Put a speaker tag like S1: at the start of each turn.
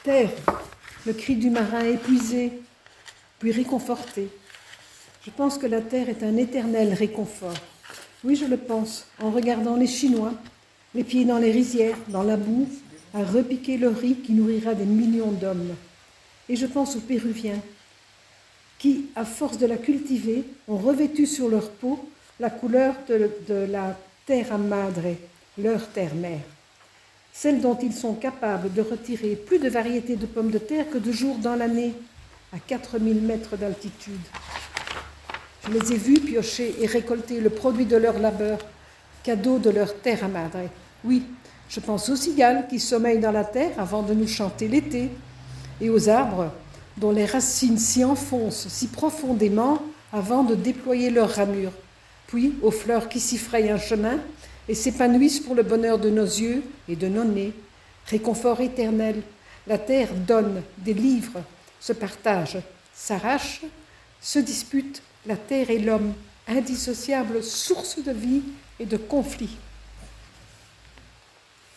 S1: Terre, le cri du marin épuisé, puis réconforté. Je pense que la terre est un éternel réconfort. Oui, je le pense, en regardant les Chinois, les pieds dans les rizières, dans la boue, à repiquer le riz qui nourrira des millions d'hommes. Et je pense aux Péruviens, qui, à force de la cultiver, ont revêtu sur leur peau la couleur de la terra madre, leur terre-mère, celle dont ils sont capables de retirer plus de variétés de pommes de terre que de jours dans l'année, à 4000 mètres d'altitude. Je les ai vus piocher et récolter le produit de leur labeur, cadeau de leur terra madre. Oui, je pense aux cigales qui sommeillent dans la terre avant de nous chanter l'été, et aux arbres dont les racines s'y enfoncent si profondément avant de déployer leurs ramures, puis aux fleurs qui s'y frayent un chemin et s'épanouissent pour le bonheur de nos yeux et de nos nez. Réconfort éternel, la terre donne, délivre, se partage, s'arrache, se dispute, la terre et l'homme, indissociables sources de vie et de conflits.